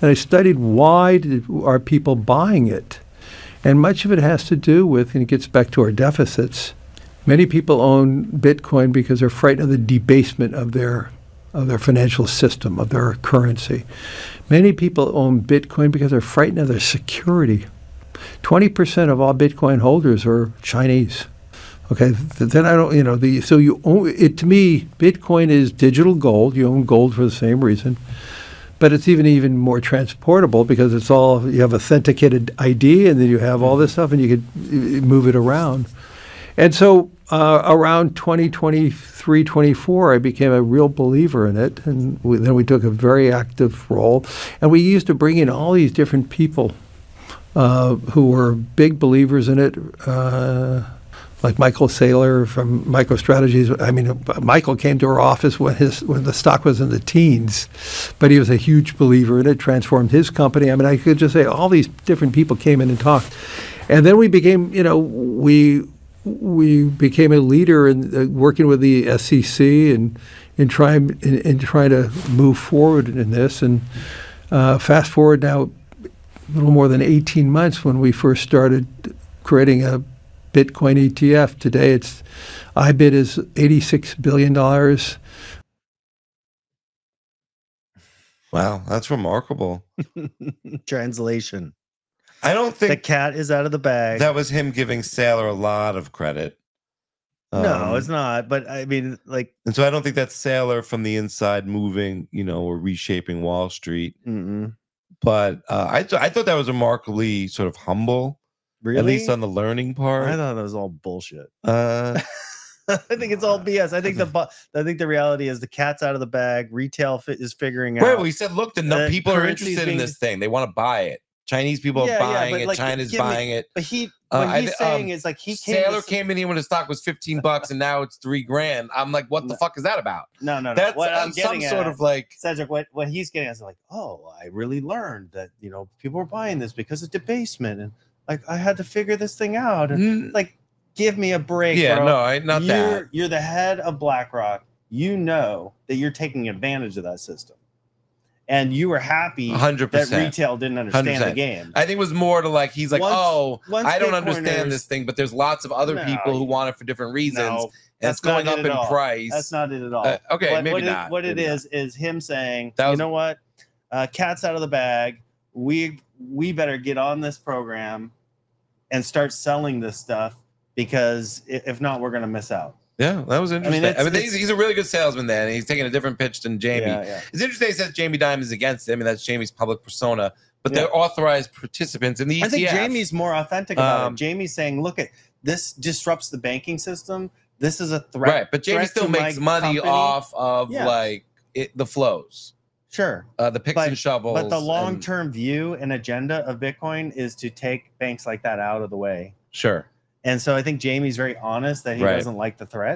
and I studied why did, are people buying it, and much of it has to do with, and it gets back to our deficits. Many people own Bitcoin because they're frightened of the debasement of their of their financial system, of their currency. Many people own Bitcoin because they're frightened of their security. twenty percent of all Bitcoin holders are Chinese. Okay, th- then I don't, you know, the so you own it. To me, Bitcoin is digital gold. You own gold for the same reason, but it's even even more transportable because it's all, you have authenticated I D, and then you have all this stuff, and you could uh, move it around. And so uh, around twenty twenty-three, twenty-four, I became a real believer in it, and we, then we took a very active role, and we used to bring in all these different people uh, who were big believers in it. Uh, Like Michael Saylor from MicroStrategies. I mean, Michael came to our office when his when the stock was in the teens, but he was a huge believer in it, transformed his company. I mean, I could just say all these different people came in and talked. And then we became, you know, we we became a leader in uh, working with the S E C and in trying in, in trying to move forward in this. And uh, fast forward now a little more than eighteen months when we first started creating a Bitcoin E T F. Today, it's I B I T is eighty-six billion dollars. Wow, that's remarkable. Translation. I don't think the cat is out of the bag. That was him giving Saylor a lot of credit. No, Um, it's not. But I mean, like, And so I don't think that's Saylor from the inside moving, you know, or reshaping Wall Street. mm-mm. But uh, I, th- I thought that was remarkably sort of humble, Really? at least on the learning part. I thought that was all bullshit. Uh, I think it's all B S. I think the bu- I think the reality is the cat's out of the bag. Retail fi- is figuring out. right, well, he said, look, the no- Uh, people are currency's interested in being- this thing. They want to buy it. Chinese people Yeah, are yeah, buying but, it. like, China's give me- buying it. But he, Uh, what I he's thi- saying um, is like he came. Saylor to, came in here when the stock was fifteen bucks and now it's three grand. I'm like, what the fuck is that about? No, no, no. That's what uh, I'm some getting sort at, of like Cedric, what, what he's getting at is like, oh, I really learned that, you know, people were buying this because of debasement. And like, I had to figure this thing out. And like, give me a break. Yeah, bro. no, I- not you're, that. You're the head of BlackRock. You know that you're taking advantage of that system. And you were happy one hundred that percent. retail didn't understand one hundred the percent. game. I think it was more to like, he's like, Once- oh, once I don't Bitcoiners- understand this thing, but there's lots of other No, people who want it for different reasons. No, and that's it's going not up it in at all. price. That's not it at all. Uh, okay, What- maybe what it- not. what it maybe is is him saying, That you was- know what, uh, cat's out of the bag. We we better get on this program and start selling this stuff because i- if not, we're going to miss out. Yeah, that was I mean, interesting. I mean, it's- he's, he's a really good salesman there, and he's taking a different pitch than Jamie. Yeah, yeah. It's interesting he says Jamie Dimon is against it. I mean, that's Jamie's public persona, but Yeah. they're authorized participants in the E T F. I think Jamie's more authentic about Um, it. Jamie's saying, look, at this disrupts the banking system. This is a threat. Right, but Jamie threat still to makes my money company. off of Yeah. like it, the flows. Sure. Uh, the picks But- and shovels. But the and- long-term view and agenda of Bitcoin is to take banks like that out of the way. Sure. And so I think Jamie's very honest that he Right. doesn't like the threat.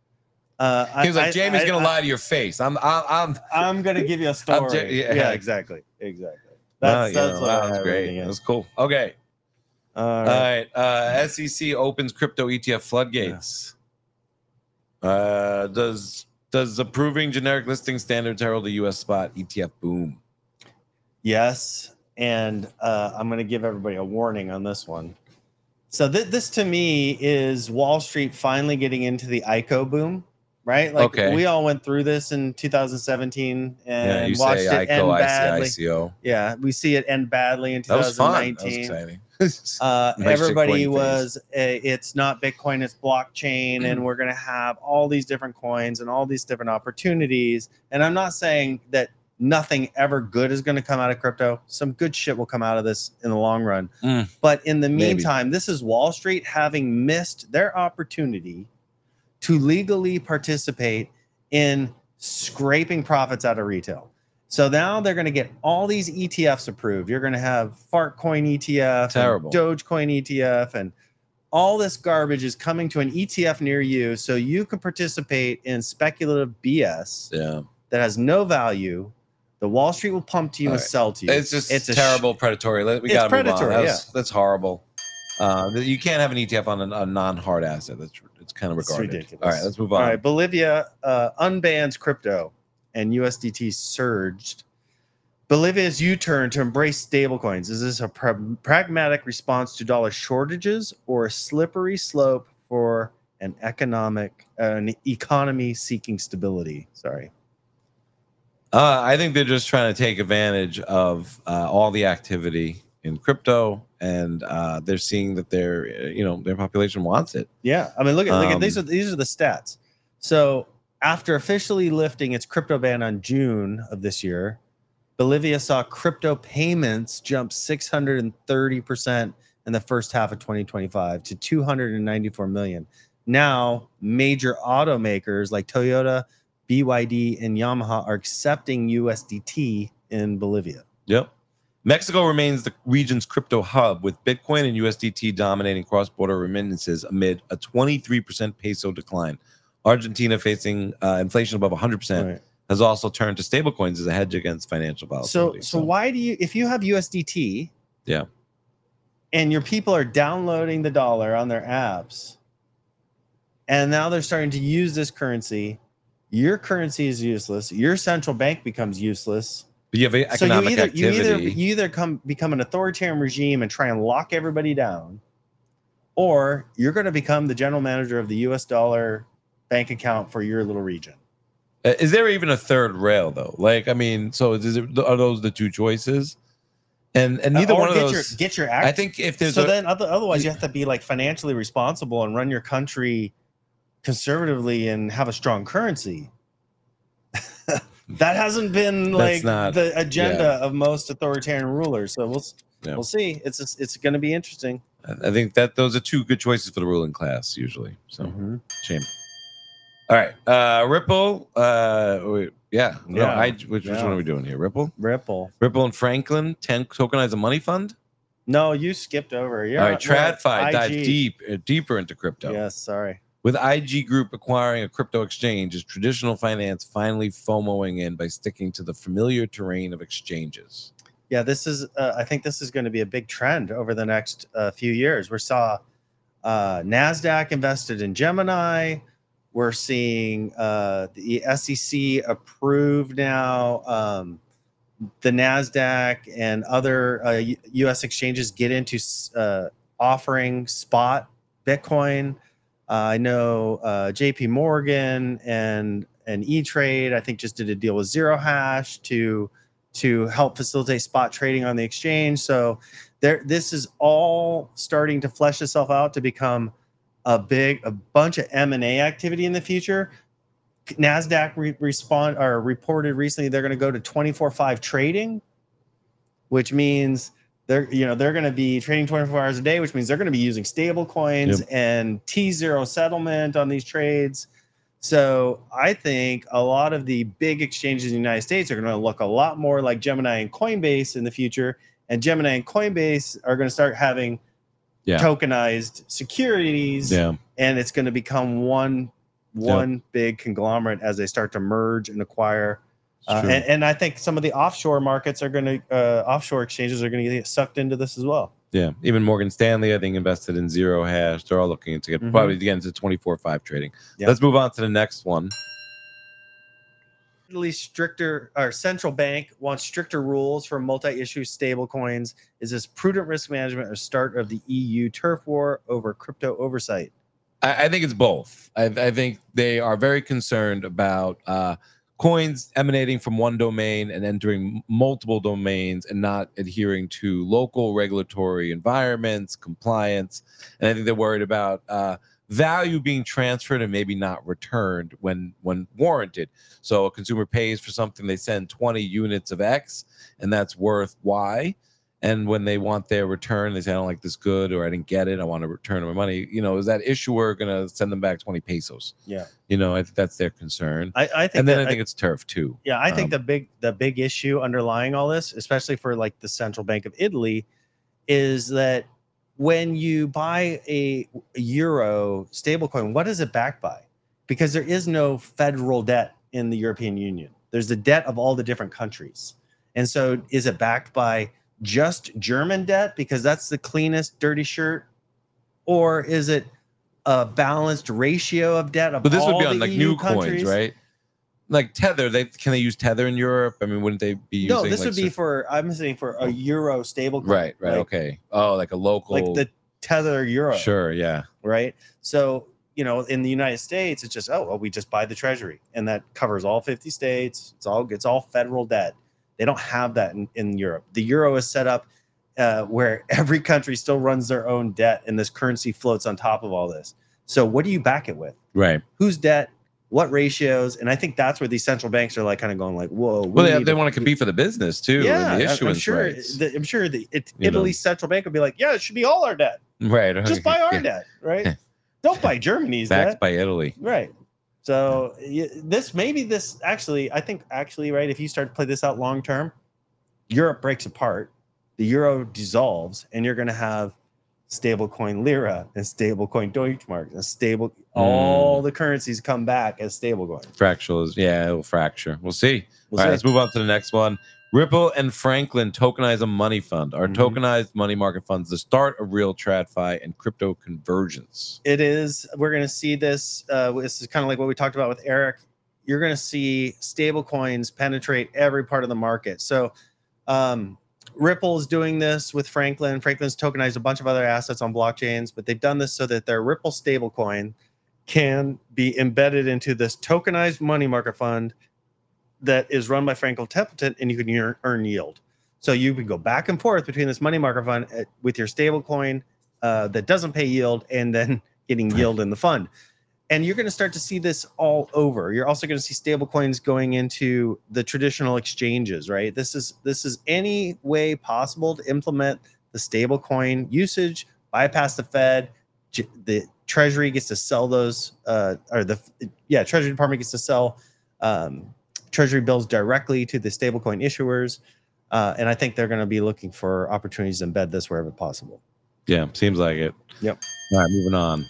Uh, He was like, I- Jamie's I- gonna I- lie to your face. I'm, I'm, I'm, I'm gonna give you a I'm story. Ja- yeah. yeah, exactly, exactly. Wow, That's, you that's know, what wow, I that's was great. reading That in. was cool. Okay. All All right. right. Uh, S E C opens crypto E T F floodgates. Uh, does does approving generic listing standards herald a U S spot E T F boom? Yes, and uh, I'm going to give everybody a warning on this one. So th- this to me is Wall Street finally getting into the I C O boom, right? Like Okay. we all went through this in two thousand seventeen and Yeah, you watched say it I C O, end I C badly. I C O. Yeah, we see it end badly in That was fun. That was twenty nineteen. exciting. Uh, Nice everybody Bitcoin phase. was, uh, it's not Bitcoin, it's blockchain, and we're going to have all these different coins and all these different opportunities. And I'm not saying that nothing ever good is going to come out of crypto. Some good shit will come out of this in the long run. Mm. But in the Maybe. meantime, this is Wall Street having missed their opportunity to legally participate in scraping profits out of retail. So now they're going to get all these E T Fs approved. You're going to have Fartcoin E T F, Terrible. and Dogecoin E T F, and all this garbage is coming to an E T F near you, so you can participate in speculative B S Yeah. that has no value. The Wall Street will pump to you All and right. sell to you. It's just a sh- terrible, predatory. Let- We It's got to move on. predatory, That yeah. was- That's horrible. Uh, you can't have an E T F on a, a non-hard asset. That's it's kind of It's regarded. ridiculous. All right, let's move All on. right, Bolivia uh, unbans crypto, and U S D T surged. Bolivia's U-turn to embrace stablecoins. Is this a pra- pragmatic response to dollar shortages or a slippery slope for an economic, uh, an economy seeking stability? Sorry. Uh, I think they're just trying to take advantage of uh, all the activity in crypto, and uh, they're seeing that their, you know, their population wants it. Yeah, I mean, look at look at Um, these are these are the stats. So after officially lifting its crypto ban on June of this year, Bolivia saw crypto payments jump six hundred thirty percent in the first half of twenty twenty-five to two hundred ninety-four million. Now, major automakers like Toyota, B Y D, and Yamaha are accepting U S D T in Bolivia. Yep. Mexico remains the region's crypto hub, with Bitcoin and U S D T dominating cross-border remittances amid a twenty-three percent peso decline. Argentina, facing uh, inflation above one hundred percent, Right. has also turned to stablecoins as a hedge against financial So, volatility. so why do you, if you have U S D T yeah, and your people are downloading the dollar on their apps, and now they're starting to use this currency, your currency is useless. Your central bank becomes useless. but you have So you economic either activity. you either you either come become an authoritarian regime and try and lock everybody down, or you're going to become the general manager of the U S dollar bank account for your little region. Uh, Is there even a third rail though? Like, I mean, so is it, are those the two choices? And and neither Uh, or one of get those. Your, get your act. I think if there's so a, then other, otherwise you have to be like financially responsible and run your country conservatively and have a strong currency. That hasn't been That's like not- the agenda yeah. of most authoritarian rulers. So we'll s- Yeah. we'll see. It's just, it's going to be interesting. I I think that those are two good choices for the ruling class usually. So Mm-hmm. shame. All right, uh, Ripple. Uh, wait, yeah, no, Yeah, I, which, which yeah. one are we doing here? Ripple, Ripple, Ripple, and Franklin ten tokenize a money fund. No, you skipped over. You're All right, not- we're at TradFi dives I G. deep uh, deeper into crypto. Yes, sorry. With I G Group acquiring a crypto exchange, is traditional finance finally FOMOing in by sticking to the familiar terrain of exchanges? Yeah, this is. Uh, I think this is going to be a big trend over the next uh, few years. We saw uh, Nasdaq invested in Gemini. We're seeing uh, the S E C approve now um, the Nasdaq and other uh, U- U.S. exchanges get into uh, offering spot Bitcoin. Uh, I know uh, J P Morgan and and E-Trade, I think, just did a deal with Zero Hash to to help facilitate spot trading on the exchange. So there, this is all starting to flesh itself out to become a big, a bunch of M and A activity in the future. Nasdaq re- respond or reported recently they're going to go to twenty-four five trading, which means they're you know they're going to be trading twenty-four hours a day, which means they're going to be using stable coins Yep. and T zero settlement on these trades. So I think a lot of the big exchanges in the United States are going to look a lot more like Gemini and Coinbase in the future, and Gemini and Coinbase are going to start having Yeah. tokenized securities, Yeah. and it's going to become one one big conglomerate as they start to merge and acquire. Uh, true. and, and I think some of the offshore markets are going to uh, offshore exchanges are going to get sucked into this as well. Yeah, even Morgan Stanley, I think, invested in Zero Hash. They're all looking to get Mhm. probably to get into twenty-four five trading. Yeah. Let's move on to the next one. Italy's stricter our central bank wants stricter rules for multi-issue stablecoins. Is this prudent risk management or start of the E U turf war over crypto oversight? I, I think it's both. I, I think they are very concerned about uh, coins emanating from one domain and entering multiple domains and not adhering to local regulatory environments, compliance. And I think they're worried about uh, value being transferred and maybe not returned when when warranted. So a consumer pays for something, they send twenty units of X, and that's worth Y. And when they want their return, they say, I don't like this good, or I didn't get it, I want to return my money. You know, is that issuer going to send them back twenty pesos? Yeah. You know, I think that's their concern. I, I think and then that- I think it's turf too. Yeah, I think Um, the big the big issue underlying all this, especially for like the Central Bank of Italy, is that when you buy a euro stablecoin, what is it backed by? Because there is no federal debt in the European Union. There's the debt of all the different countries. And so is it backed by just German debt because that's the cleanest dirty shirt? Or is it a balanced ratio of debt of But this would all be on the like E U new countries? coins, right? like Tether, they can they use Tether in Europe? I mean, wouldn't they be using? No, this like, would be cer- for. I'm saying for a euro stablecoin. right, right, like, okay. Oh, like a local, like the Tether euro. Sure, yeah. Right. So you know, in the United States, it's just oh, well, we just buy the Treasury, and that covers all fifty states. It's all it's all federal debt. They don't have that in, in Europe. The euro is set up uh, where every country still runs their own debt, and this currency floats on top of all this. So what do you back it with? Right. Whose debt? What ratios? And I think that's where these central banks are like kind of going like, whoa. Well, they, need they to- want to compete for the business too. Yeah, and the I'm- issuance I'm sure. rights. The, I'm sure the it, You know. Italy's central bank would be like, yeah, it should be all our debt. Right. Just buy our Yeah. debt, right? Don't buy Germany's Backed debt. by Italy. Right. So y- this maybe this actually, I think actually, right, if you start to play this out long term, Europe breaks apart, the euro dissolves, and you're going to have stablecoin lira and stablecoin Deutschmark and stable. All the currencies come back as stablecoin. Fractal is yeah, it'll fracture. We'll see. We'll All right, see. let's move on to the next one. Ripple and Franklin tokenize a money fund. Are Mm-hmm. tokenized money market funds the start of real TradFi and crypto convergence? It is. We're going to see this. Uh, this is kind of like what we talked about with Eric. You're going to see stable coins penetrate every part of the market. So um, Ripple is doing this with Franklin. Franklin's tokenized a bunch of other assets on blockchains, but they've done this so that their Ripple stablecoin can be embedded into this tokenized money market fund that is run by Franklin Templeton, and you can earn, earn yield. So you can go back and forth between this money market fund uh, with your stablecoin uh, that doesn't pay yield, and then getting yield in the fund. And you're going to start to see this all over. You're also going to see stable coins going into the traditional exchanges, right? This is this is any way possible to implement the stable coin usage, bypass the Fed. J- The Treasury gets to sell those, uh, or the yeah, Treasury Department gets to sell um, Treasury bills directly to the stablecoin issuers. Uh, and I think they're going to be looking for opportunities to embed this wherever possible. Yeah, seems like it. Yep. All right, moving on.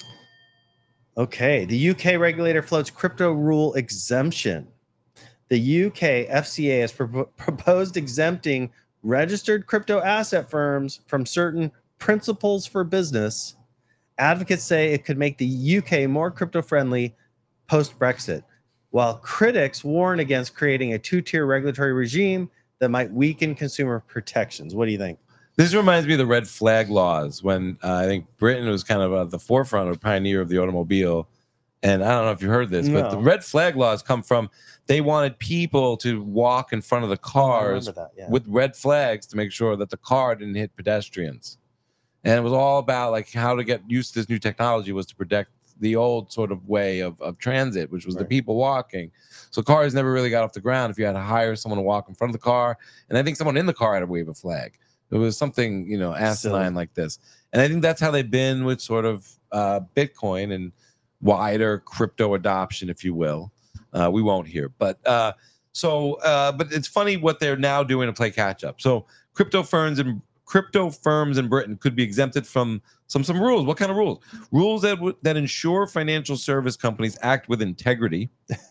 Okay, the U K regulator floats crypto rule exemption. The U K F C A has pro- proposed exempting registered crypto asset firms from certain principles for business. Advocates say it could make the U K more crypto friendly post Brexit, while critics warn against creating a two tier regulatory regime that might weaken consumer protections. What do you think? This reminds me of the red flag laws when uh, I think Britain was kind of at the forefront or pioneer of the automobile. And I don't know if you heard this, but the No. red flag laws come from they wanted people to walk in front of the cars remember that, yeah. with red flags to make sure that the car didn't hit pedestrians. And it was all about like how to get used to this new technology was to protect the old sort of way of, of transit, which was the Right. people walking. So cars never really got off the ground if you had to hire someone to walk in front of the car. And I think someone in the car had to wave a flag. It was something, you know, asinine Silly. like this. And I think that's how they've been with sort of uh, Bitcoin and wider crypto adoption, if you will. Uh, we won't hear. But uh, so, uh, but it's funny what they're now doing to play catch up. So crypto firms and crypto firms in Britain could be exempted from some some rules. What kind of rules? Rules that w- that ensure financial service companies act with integrity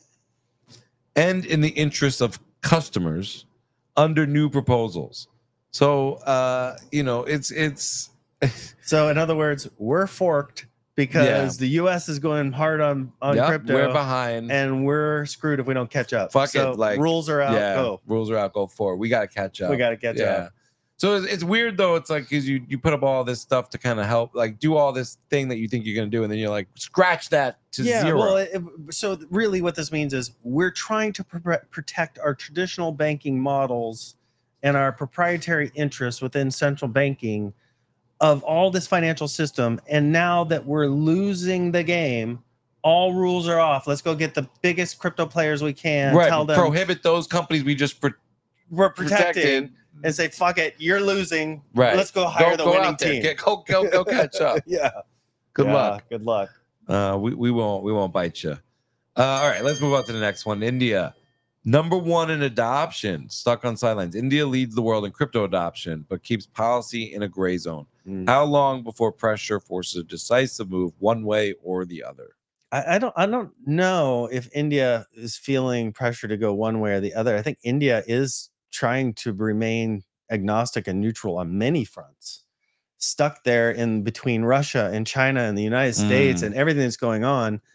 and in the interests of customers under new proposals. So, uh, you know, it's it's So, in other words, we're forked because Yeah. the U S is going hard on, on Yep, crypto. we're behind. And we're screwed if we don't catch up. Fuck so it. Like rules are out. Yeah, Go. rules are out. Go for it. We got to catch up. We gotta catch up. So it's, it's weird though. It's like because you you put up all this stuff to kind of help, like do all this thing that you think you're gonna do, and then you're like scratch that to Yeah. zero. Well, it, it- so really, what this means is we're trying to pr- protect our traditional banking models and our proprietary interests within central banking of all this financial system. And now that we're losing the game, all rules are off. Let's go get the biggest crypto players we can. right. Tell them Prohibit those companies we just pro- we're protecting protected. and say, fuck it, you're losing. Right. Let's go hire the go winning out there. team. Get, go go go catch up. Yeah. Good Yeah, luck. Good luck. Uh, we, we won't we won't bite you. Uh, all right, let's move on to the next one. India, number one in adoption, stuck on sidelines. India leads the world in crypto adoption, but keeps policy in a gray zone. Mm. How long before pressure forces a decisive move one way or the other? I, I don't I don't know if India is feeling pressure to go one way or the other. I think India is trying to remain agnostic and neutral on many fronts. Stuck there in between Russia and China and the United States Mm. and everything that's going on.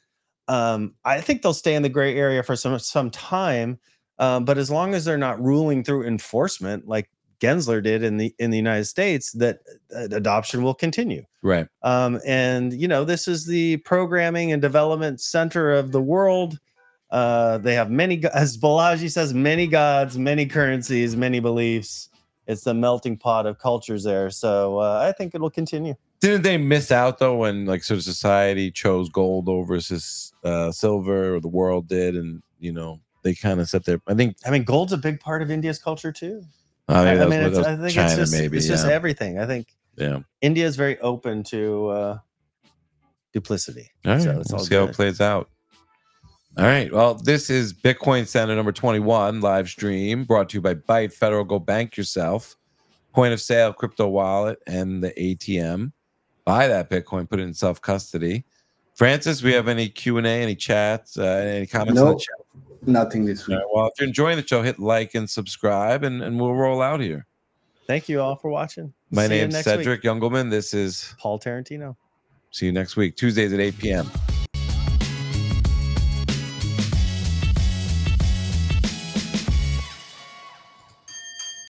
um, I think they'll stay in the gray area for some some time. Um, but as long as they're not ruling through enforcement, like Gensler did in the in the United States, that uh, adoption will continue. Right. Um, and you know, this is the programming and development center of the world. Uh, they have many, as Balaji says, many gods, many currencies, many beliefs. It's the melting pot of cultures there. So uh, I think it'll continue. Didn't they miss out though when like sort of society chose gold over uh, silver, or the world did, and you know they kind of set their. I think. I mean, gold's a big part of India's culture too. Oh, I, I was, mean, it's, I think China, it's just maybe, it's yeah. just everything. I think yeah, India is very open to uh, duplicity. All right, so it's we'll all see how good. it plays out. All right. Well, this is Bitcoin Center number twenty-one live stream brought to you by Byte Federal. Go bank yourself. Point of sale, crypto wallet, and the A T M. Buy that Bitcoin, put it in self custody. Francis, we have any Q and A, any chats, uh, any comments? No, in the chat? nothing this week. All right, well, if you're enjoying the show, hit like and subscribe, and, and we'll roll out here. Thank you all for watching. My See you name's next Cedric week. Youngelman. This is Paul Tarantino. See you next week, Tuesdays at eight p.m.